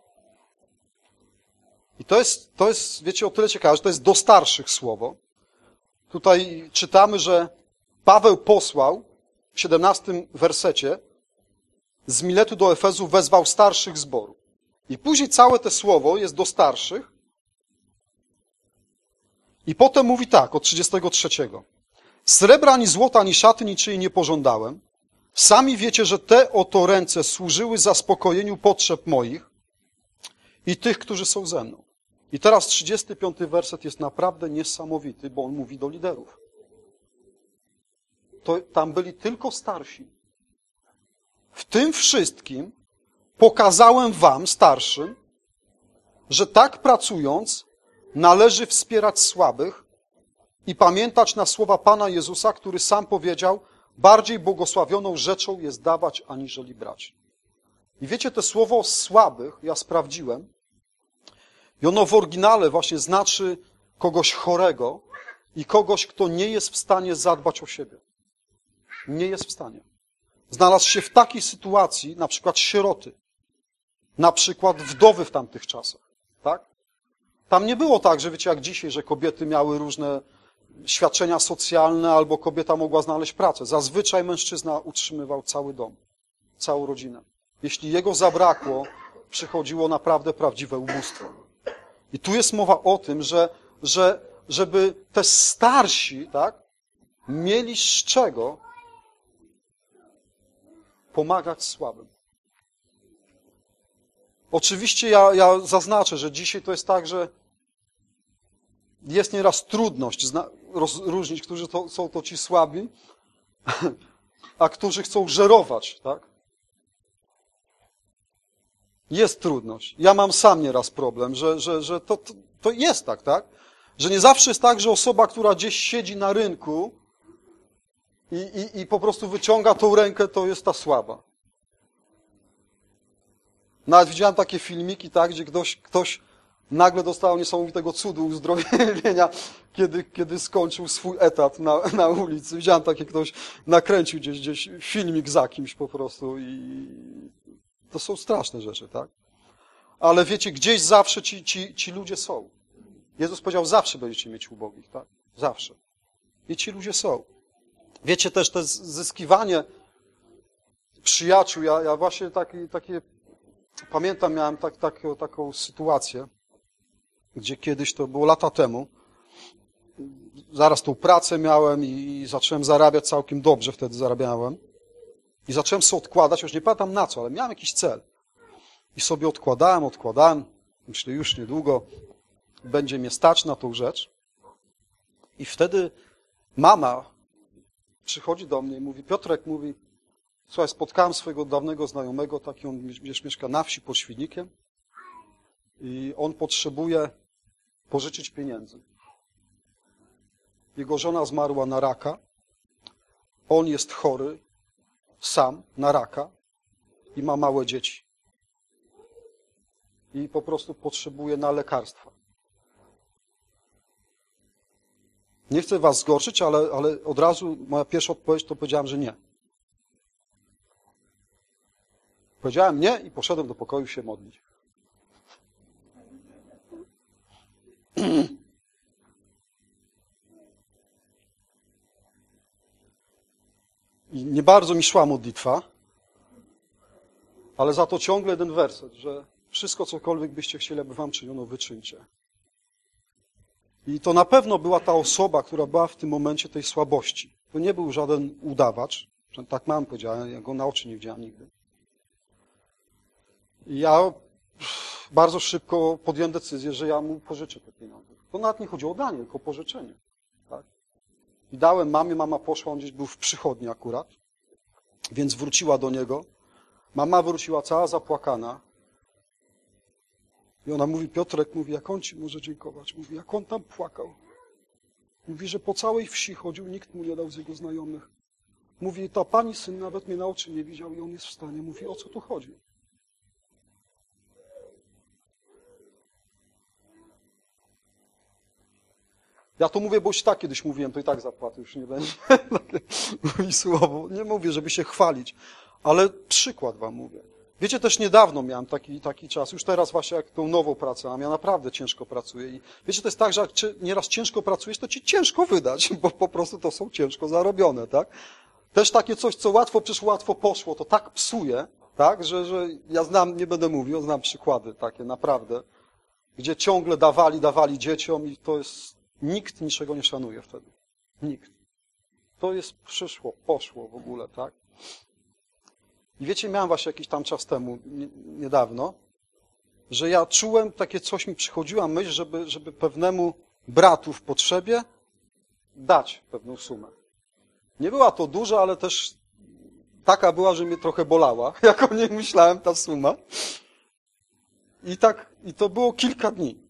I to jest, to jest, wiecie, o tyle ciekawe, że to jest do starszych słowo. Tutaj czytamy, że Paweł posłał w siedemnastym wersecie z Miletu do Efezu wezwał starszych zboru. I później całe to słowo jest do starszych. I potem mówi tak, od trzydziestego trzeciego. Srebra ani złota, ani szaty niczyjej nie pożądałem. Sami wiecie, że te oto ręce służyły zaspokojeniu potrzeb moich i tych, którzy są ze mną. I teraz trzydziesty piąty werset jest naprawdę niesamowity, bo on mówi do liderów. To tam byli tylko starsi. W tym wszystkim pokazałem wam, starszym, że tak pracując należy wspierać słabych i pamiętać na słowa Pana Jezusa, który sam powiedział, bardziej błogosławioną rzeczą jest dawać, aniżeli brać. I wiecie, to słowo słabych, ja sprawdziłem, i ono w oryginale właśnie znaczy kogoś chorego i kogoś, kto nie jest w stanie zadbać o siebie. Nie jest w stanie. Znalazł się w takiej sytuacji, na przykład sieroty, na przykład wdowy w tamtych czasach, tak? Tam nie było tak, że wiecie, jak dzisiaj, że kobiety miały różne świadczenia socjalne albo kobieta mogła znaleźć pracę. Zazwyczaj mężczyzna utrzymywał cały dom, całą rodzinę. Jeśli jego zabrakło, przychodziło naprawdę prawdziwe ubóstwo. I tu jest mowa o tym, że, że żeby te starsi, tak, mieli z czego pomagać słabym. Oczywiście ja, ja zaznaczę, że dzisiaj to jest tak, że jest nieraz trudność zna, rozróżnić, którzy to, są to ci słabi, a którzy chcą żerować, tak? Jest trudność. Ja mam sam nieraz problem, że, że, że to, to, to jest tak, tak? Że nie zawsze jest tak, że osoba, która gdzieś siedzi na rynku i, i, i po prostu wyciąga tą rękę, to jest ta słaba. Nawet widziałem takie filmiki, tak, gdzie ktoś, ktoś nagle dostał niesamowitego cudu uzdrowienia, kiedy, kiedy skończył swój etat na, na ulicy. Widziałem takie, ktoś nakręcił gdzieś, gdzieś filmik za kimś po prostu i to są straszne rzeczy, tak? Ale wiecie, gdzieś zawsze ci, ci, ci ludzie są. Jezus powiedział, zawsze będziecie mieć ubogich, tak? Zawsze. I ci ludzie są. Wiecie też, to zyskiwanie przyjaciół. Ja, ja właśnie taki, takie, pamiętam, miałem tak, tak, taką sytuację, gdzie kiedyś, to było lata temu, zaraz tą pracę miałem i, i zacząłem zarabiać całkiem dobrze, wtedy zarabiałem. I zacząłem sobie odkładać, już nie pamiętam na co, ale miałem jakiś cel. I sobie odkładałem, odkładałem. Myślę, już niedługo będzie mnie stać na tą rzecz. I wtedy mama przychodzi do mnie i mówi, Piotrek, mówi, słuchaj, spotkałem swojego dawnego znajomego, taki on wiesz, mieszka na wsi pod Świdnikiem i on potrzebuje pożyczyć pieniędzy. Jego żona zmarła na raka, on jest chory, sam, na raka i ma małe dzieci. I po prostu potrzebuje na lekarstwa. Nie chcę was zgorszyć, ale, ale od razu moja pierwsza odpowiedź to powiedziałem, że nie. Powiedziałem nie i poszedłem do pokoju się modlić. I nie bardzo mi szła modlitwa, ale za to ciągle jeden werset, że wszystko, cokolwiek byście chcieli, aby wam czyniono, wyczyńcie. I to na pewno była ta osoba, która była w tym momencie tej słabości. To nie był żaden udawacz, że tak mam powiedziałem, ja go na oczy nie widziałem nigdy. I ja bardzo szybko podjąłem decyzję, że ja mu pożyczę te pieniądze. To nawet nie chodziło o danie, tylko o pożyczenie. Tak? I dałem mamie, mama poszła, on gdzieś był w przychodni akurat, więc wróciła do niego. Mama wróciła cała zapłakana. I ona mówi, Piotrek, mówi, jak on ci może dziękować? Mówi, jak on tam płakał. Mówi, że po całej wsi chodził, nikt mu nie dał z jego znajomych. Mówi, ta pani syn nawet mnie na oczy nie widział i on jest w stanie. Mówi, o co tu chodzi? Ja to mówię, bo już tak kiedyś mówiłem, to i tak zapłaty już nie będzie. Mówi słowo. Nie mówię, żeby się chwalić, ale przykład wam mówię. Wiecie, też niedawno miałem taki, taki czas, już teraz właśnie jak tą nową pracę mam, ja naprawdę ciężko pracuję. I wiecie, to jest tak, że jak nieraz ciężko pracujesz, to ci ciężko wydać, bo po prostu to są ciężko zarobione, tak? Też takie coś, co łatwo przecież łatwo poszło, to tak psuje, tak, że, że ja znam, nie będę mówił, znam przykłady takie, naprawdę, gdzie ciągle dawali, dawali dzieciom i to jest, nikt niczego nie szanuje wtedy. Nikt. To jest przyszło, poszło w ogóle, tak? I wiecie, miałem właśnie jakiś tam czas temu, nie, niedawno, że ja czułem, takie coś mi przychodziła myśl, żeby, żeby pewnemu bratu w potrzebie dać pewną sumę. Nie była to duża, ale też taka była, że mnie trochę bolała, jak o niej myślałem, ta suma. I tak, i to było kilka dni.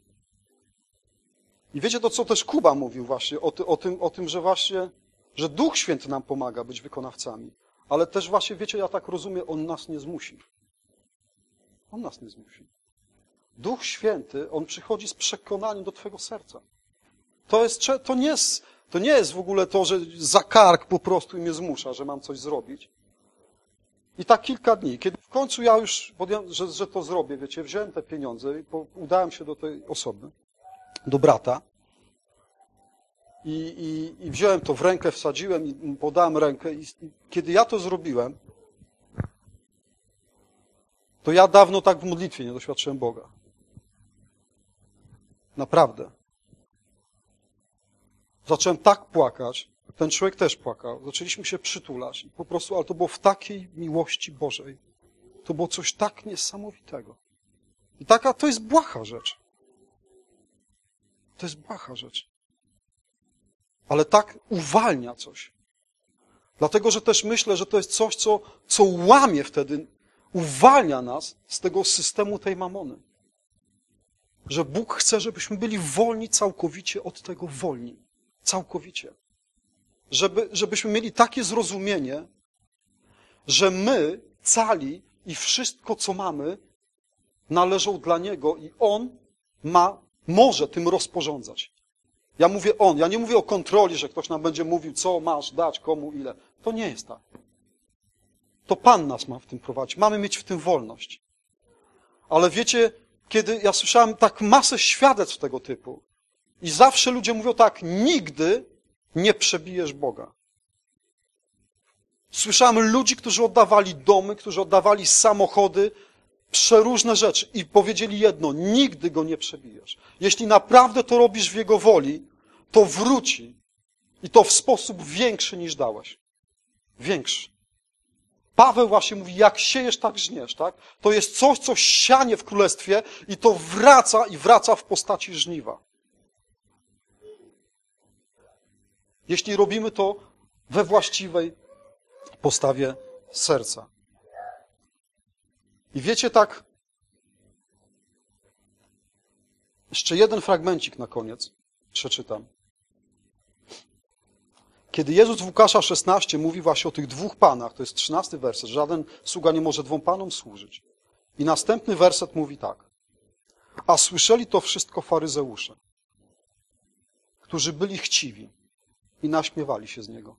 I wiecie to, co też Kuba mówił właśnie, o, ty, o, tym, o tym, że właśnie, że Duch Święty nam pomaga być wykonawcami. Ale też właśnie, wiecie, ja tak rozumiem, On nas nie zmusi. On nas nie zmusi. Duch Święty, On przychodzi z przekonaniem do twojego serca. To, jest, to, nie jest, to nie jest w ogóle to, że za kark po prostu mnie zmusza, że mam coś zrobić. I tak kilka dni, kiedy w końcu ja już podjąłem, że, że to zrobię, wiecie, wziąłem te pieniądze i po, udałem się do tej osoby, do brata i, i, i wziąłem to w rękę, wsadziłem i podałem rękę i, i kiedy ja to zrobiłem, to ja dawno tak w modlitwie nie doświadczyłem Boga. Naprawdę. Zacząłem tak płakać, ten człowiek też płakał, zaczęliśmy się przytulać i po prostu, ale to było w takiej miłości Bożej. To było coś tak niesamowitego. I taka, to jest błaha rzecz. To jest błaha rzecz. Ale tak uwalnia coś. Dlatego, że też myślę, że to jest coś, co, co łamie wtedy, uwalnia nas z tego systemu tej mamony. Że Bóg chce, żebyśmy byli wolni całkowicie od tego wolni. Całkowicie. Żeby, żebyśmy mieli takie zrozumienie, że my, cali i wszystko, co mamy, należą dla Niego i On ma, może tym rozporządzać. Ja mówię On, ja nie mówię o kontroli, że ktoś nam będzie mówił, co masz dać, komu, ile. To nie jest tak. To Pan nas ma w tym prowadzić. Mamy mieć w tym wolność. Ale wiecie, kiedy ja słyszałem tak masę świadectw tego typu i zawsze ludzie mówią tak, nigdy nie przebijesz Boga. Słyszałem ludzi, którzy oddawali domy, którzy oddawali samochody, przeróżne rzeczy i powiedzieli jedno, nigdy go nie przebijesz. Jeśli naprawdę to robisz w Jego woli, to wróci i to w sposób większy niż dałeś. Większy. Paweł właśnie mówi, jak siejesz, tak żniesz, tak? To jest coś, co sianie w królestwie i to wraca i wraca w postaci żniwa. Jeśli robimy to we właściwej postawie serca. I wiecie, tak, jeszcze jeden fragmencik na koniec przeczytam. Kiedy Jezus w Łukasza szesnaście mówi właśnie o tych dwóch panach, to jest trzynasty werset, żaden sługa nie może dwom panom służyć. I następny werset mówi tak. A słyszeli to wszystko faryzeusze, którzy byli chciwi i naśmiewali się z Niego.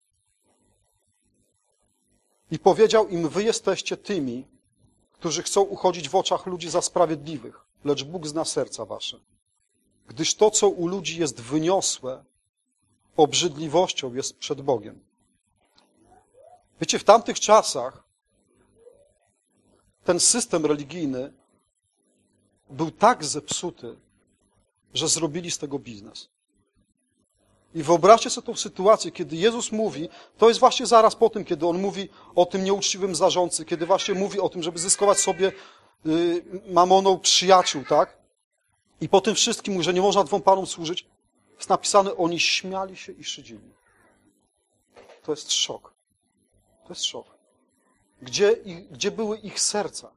I powiedział im, wy jesteście tymi, którzy chcą uchodzić w oczach ludzi za sprawiedliwych, lecz Bóg zna serca wasze. Gdyż to, co u ludzi jest wyniosłe, obrzydliwością jest przed Bogiem. Wiecie, w tamtych czasach ten system religijny był tak zepsuty, że zrobili z tego biznes. I wyobraźcie sobie tą sytuację, kiedy Jezus mówi, to jest właśnie zaraz po tym, kiedy On mówi o tym nieuczciwym zarządcy, kiedy właśnie mówi o tym, żeby zyskować sobie y, mamoną przyjaciół, tak? I po tym wszystkim, że nie można dwom panom służyć, jest napisane, oni śmiali się i szydzili. To jest szok. To jest szok. Gdzie, ich, gdzie były ich serca?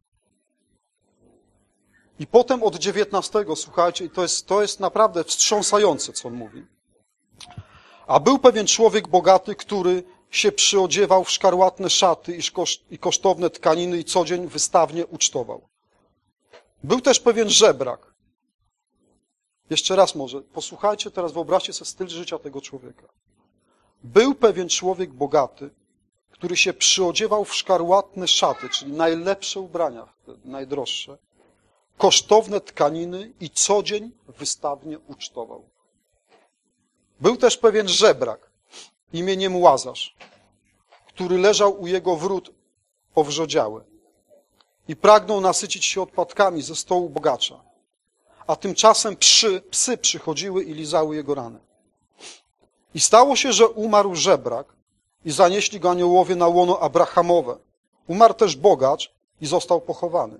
I potem od dziewiętnastego, słuchajcie, i to jest, to jest naprawdę wstrząsające, co on mówi. A był pewien człowiek bogaty, który się przyodziewał w szkarłatne szaty i kosztowne tkaniny i co dzień wystawnie ucztował. Był też pewien żebrak. Jeszcze raz może, posłuchajcie teraz, wyobraźcie sobie styl życia tego człowieka. Był pewien człowiek bogaty, który się przyodziewał w szkarłatne szaty, czyli najlepsze ubrania, najdroższe, kosztowne tkaniny i co dzień wystawnie ucztował. Był też pewien żebrak imieniem Łazarz, który leżał u jego wrót owrzodziały i pragnął nasycić się odpadkami ze stołu bogacza. A tymczasem psy, psy przychodziły i lizały jego rany. I stało się, że umarł żebrak i zanieśli go aniołowie na łono Abrahamowe. Umarł też bogacz i został pochowany.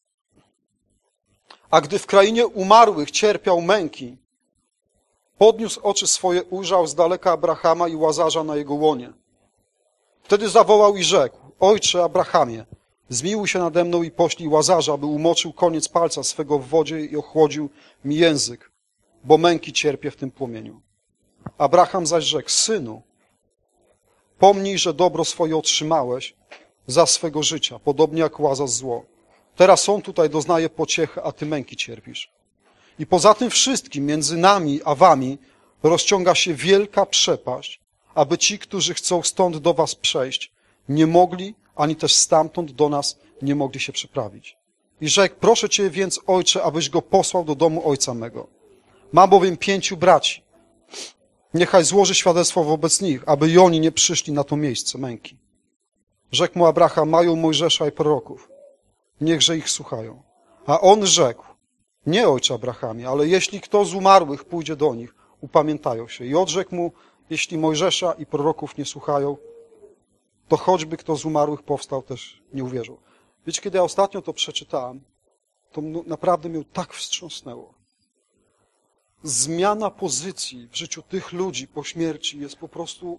A gdy w krainie umarłych cierpiał męki, podniósł oczy swoje, ujrzał z daleka Abrahama i Łazarza na jego łonie. Wtedy zawołał i rzekł, ojcze Abrahamie, zmiłuj się nade mną i poślij Łazarza, by umoczył koniec palca swego w wodzie i ochłodził mi język, bo męki cierpię w tym płomieniu. Abraham zaś rzekł, synu, pomnij, że dobro swoje otrzymałeś za swego życia, podobnie jak Łazarz zło. Teraz on tutaj doznaje pociechy, a ty męki cierpisz. I poza tym wszystkim między nami a wami rozciąga się wielka przepaść, aby ci, którzy chcą stąd do was przejść, nie mogli, ani też stamtąd do nas nie mogli się przeprawić. I rzekł, proszę cię więc, ojcze, abyś go posłał do domu ojca mego. Mam bowiem pięciu braci. Niechaj złoży świadectwo wobec nich, aby i oni nie przyszli na to miejsce męki. Rzekł mu Abraham, mają Mojżesza i proroków. Niechże ich słuchają. A on rzekł, nie ojcze Abrahamie, ale jeśli kto z umarłych pójdzie do nich, upamiętają się. I odrzekł mu, jeśli Mojżesza i proroków nie słuchają, to choćby kto z umarłych powstał, też nie uwierzył. Wiecie, kiedy ja ostatnio to przeczytałem, to naprawdę mnie tak wstrząsnęło. Zmiana pozycji w życiu tych ludzi po śmierci jest po prostu,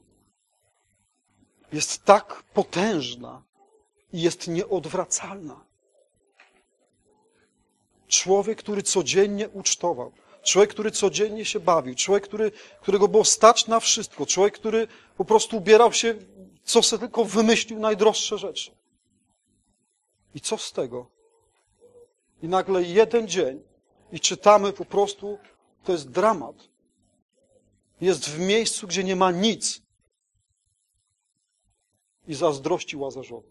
jest tak potężna i jest nieodwracalna. Człowiek, który codziennie ucztował, człowiek, który codziennie się bawił, człowiek, który, którego było stać na wszystko, człowiek, który po prostu ubierał się, co sobie tylko wymyślił, najdroższe rzeczy. I co z tego? I nagle jeden dzień i czytamy po prostu, to jest dramat. Jest w miejscu, gdzie nie ma nic i zazdrości Łazarzowi.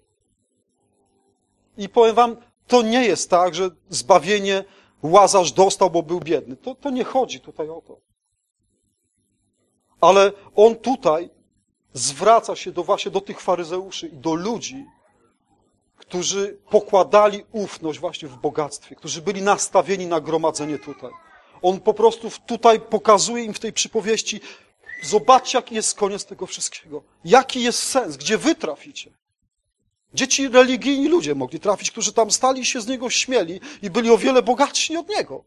I powiem wam, to nie jest tak, że zbawienie Łazarz dostał, bo był biedny. To, to nie chodzi tutaj o to. Ale on tutaj zwraca się do właśnie do tych faryzeuszy i do ludzi, którzy pokładali ufność właśnie w bogactwie, którzy byli nastawieni na gromadzenie tutaj. On po prostu tutaj pokazuje im w tej przypowieści, zobaczcie, jaki jest koniec tego wszystkiego. Jaki jest sens, gdzie wy traficie. Gdzie ci religijni ludzie mogli trafić, którzy tam stali i się z niego śmieli i byli o wiele bogatsi od niego.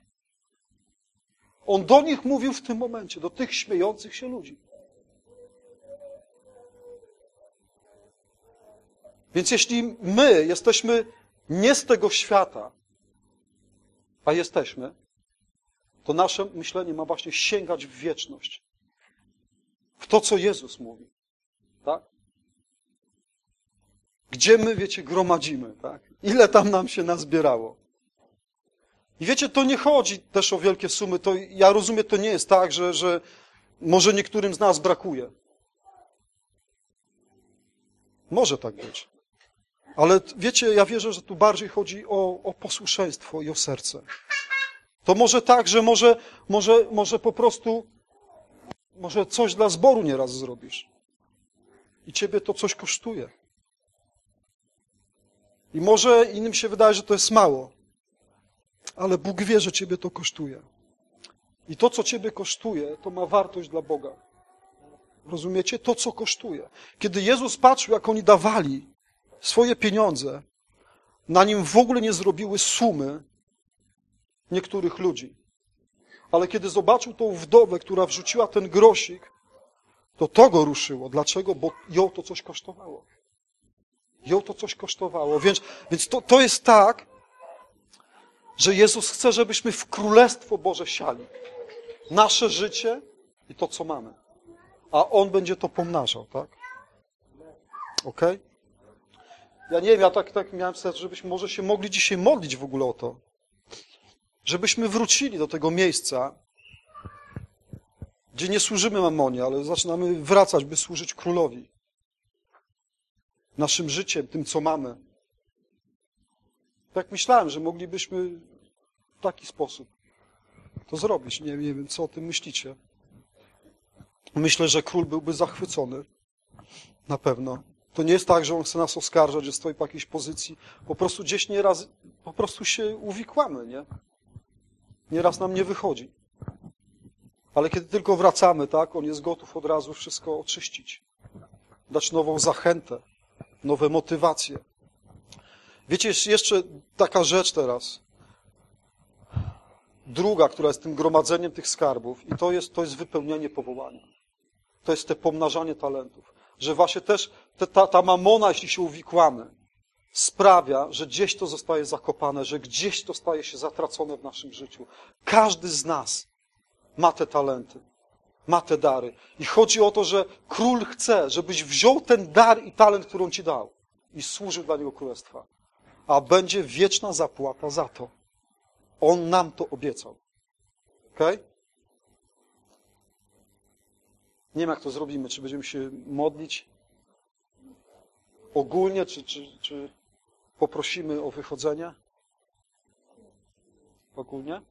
On do nich mówił w tym momencie, do tych śmiejących się ludzi. Więc jeśli my jesteśmy nie z tego świata, a jesteśmy, to nasze myślenie ma właśnie sięgać w wieczność. W to, co Jezus mówi. Tak? Gdzie my, wiecie, gromadzimy, tak? Ile tam nam się nazbierało. I wiecie, to nie chodzi też o wielkie sumy. To, ja rozumiem, to nie jest tak, że, że może niektórym z nas brakuje. Może tak być. Ale wiecie, ja wierzę, że tu bardziej chodzi o, o posłuszeństwo i o serce. To może tak, że może, może, może po prostu może coś dla zboru nieraz zrobisz. I ciebie to coś kosztuje. I może innym się wydaje, że to jest mało. Ale Bóg wie, że ciebie to kosztuje. I to, co ciebie kosztuje, to ma wartość dla Boga. Rozumiecie? To, co kosztuje. Kiedy Jezus patrzył, jak oni dawali swoje pieniądze, na nim w ogóle nie zrobiły sumy niektórych ludzi. Ale kiedy zobaczył tą wdowę, która wrzuciła ten grosik, to to go ruszyło. Dlaczego? Bo ją to coś kosztowało. Ją to coś kosztowało. Więc, więc to, to jest tak, że Jezus chce, żebyśmy w Królestwo Boże siali. Nasze życie i to, co mamy. A On będzie to pomnażał, tak? Okej? Okay? Ja nie wiem, ja tak, tak miałem serce, żebyśmy może się mogli dzisiaj modlić w ogóle o to. Żebyśmy wrócili do tego miejsca, gdzie nie służymy mamonie, ale zaczynamy wracać, by służyć Królowi. Naszym życiem, tym, co mamy. Tak myślałem, że moglibyśmy w taki sposób to zrobić. Nie, nie wiem, co o tym myślicie. Myślę, że król byłby zachwycony. Na pewno. To nie jest tak, że on chce nas oskarżać, że stoi po jakiejś pozycji. Po prostu gdzieś nieraz, po prostu się uwikłamy, nie? Nieraz nam nie wychodzi. Ale kiedy tylko wracamy, tak, on jest gotów od razu wszystko oczyścić. Dać nową zachętę, nowe motywacje. Wiecie, jest jeszcze taka rzecz teraz. Druga, która jest tym gromadzeniem tych skarbów i to jest, to jest wypełnienie powołania. To jest te pomnażanie talentów. Że właśnie też te, ta, ta mamona, jeśli się uwikłamy, sprawia, że gdzieś to zostaje zakopane, że gdzieś to staje się zatracone w naszym życiu. Każdy z nas ma te talenty, ma te dary. I chodzi o to, że król chce, żebyś wziął ten dar i talent, który on ci dał i służył dla niego królestwa. A będzie wieczna zapłata za to. On nam to obiecał. Okej? Okay? Nie wiem, jak to zrobimy. Czy będziemy się modlić ogólnie, czy, czy, czy poprosimy o wychodzenie? Ogólnie?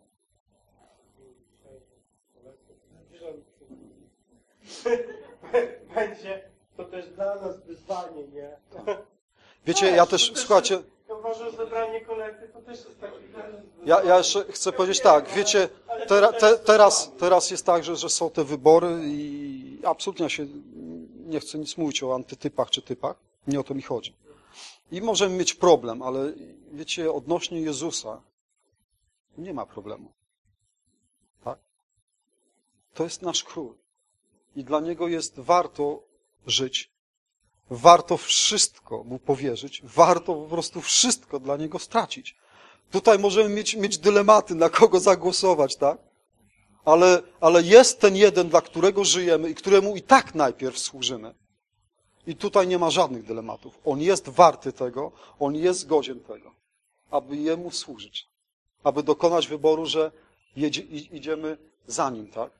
Będzie to też dla nas wyzwanie, nie? Wiecie, ja też, słuchajcie... Ja uważam, że zebranie kolekty to też jest taki... Ja, ja jeszcze chcę powiedzieć tak, wiecie, te, te, teraz, teraz jest tak, że, że są te wybory i absolutnie ja się nie chcę nic mówić o antytypach czy typach, nie o to mi chodzi. I możemy mieć problem, ale wiecie, odnośnie Jezusa nie ma problemu. Tak? To jest nasz król i dla Niego jest warto żyć, warto wszystko Mu powierzyć, warto po prostu wszystko dla Niego stracić. Tutaj możemy mieć, mieć dylematy, na kogo zagłosować, tak? Ale, ale jest ten jeden, dla którego żyjemy i któremu i tak najpierw służymy. I tutaj nie ma żadnych dylematów. On jest warty tego, on jest godzien tego, aby Jemu służyć. Aby dokonać wyboru, że jedzie, idziemy za Nim, tak?